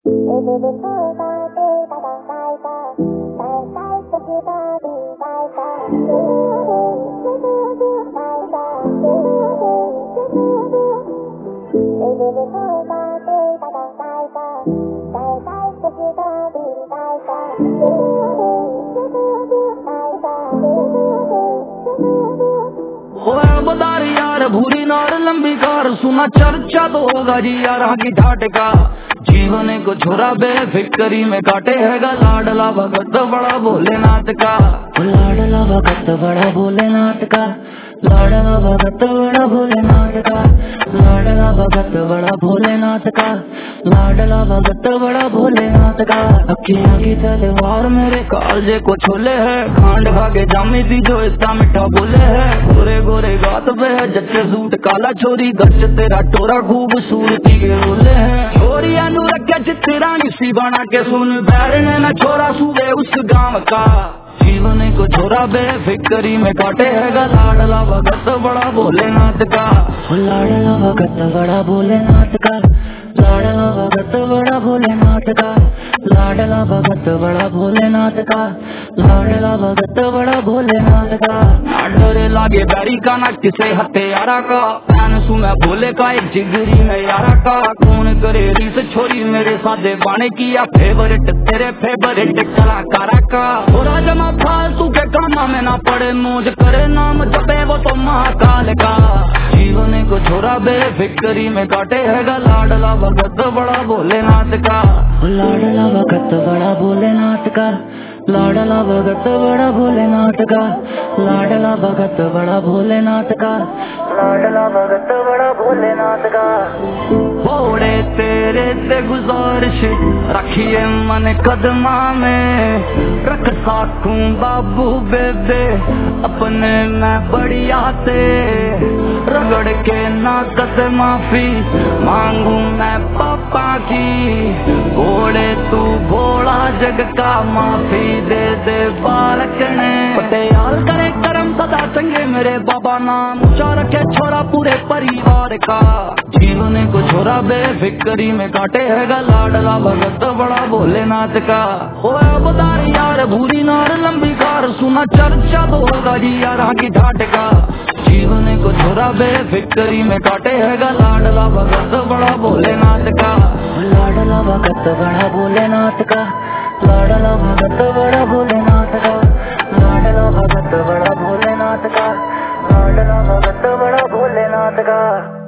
बदार यार भूरी नार लंबी कार सुना चर्चा तो होगा जी यार की ठाट का जीवन को छोरा बेफिक्री में काटे हैगा लाडला भगत बड़ा भोलेनाथ का लाडला भगत बड़ा भोलेनाथ का लाडला भगत बड़ा भोलेनाथ का लाडला भगत बड़ा भोलेनाथ का लाडला भगत बड़ा भोलेनाथ का अखियां की तलवार मेरे कालजे को छोले है खांड भागे जामी थी जो इतना मीठा बोले है गोरे गोरे गात पे है जच्चे सूट काला छोरी गच तेरा टोरा खूबसूरती के रोले है छोरिया नु रखे चित्रानी सी बना के सुन बैरने न छोरा सूबे उस गांव का जीवन को छोरा बेफिक्री में काटे हैगा लाडला भगत बड़ा भोलेनाथ का लाडला भगत बड़ा भोलेनाथ का लाडला भगत बड़ा भोलेनाथ का लाडला भगत बड़ा भोलेनाथ का लाडला भगत बड़ा भोलेनाथ का डरे लागे बैरी का ना किसे हत्यारा का फैन सुना भोले का एक जिगरी में यारा का कौन करे रीस छोरी मेरे साथे बाने किया फेवरेट तेरे फेवरेट कलाकारा का थोड़ा जमा फालतू के कामा में ना पड़े मौज करे नाम जपे वो तो महाकाल का जीवन को छोरा बेफिक्री में काटे हैगा लाडला भगत बड़ा भोलेनाथ का लाडला भगत बड़ा भोलेनाथ का लाडला भगत बड़ा भोलेनाथ का लाडला भगत बड़ा भोलेनाथ का लाडला भगत बड़ा भोलेनाथ का भोले तेरे ते गुजारिश रखिए मन कदमा में रख साखू बाबू बेबे अपने मैं बढ़िया से रगड़ के ना कद माफी मांगू मैं पापा की भोले तू भोला जग का माफी दे दे बालक ने पटेयाल करे करम सदा चंगे मेरे बाबा नाम ऊंचा रखे छोरा पूरे परिवार का जीवन को छोरा बेफिक्री में काटे हैगा लाडला भगत बड़ा भोलेनाथ का बदार यार भूरी नार लंबी कार सुना चर्चा तो होगा जी यार की ठाट का जीवन को छोरा बेफिक्री में काटे हैगा लाडला भगत बड़ा भोलेनाथ का लाडला भगत बड़ा भोलेनाथ का लाडला भगत बड़ा भोलेनाथ का लाडला भगत बड़ा भोलेनाथ का लाडला भगत बड़ा भोलेनाथ का।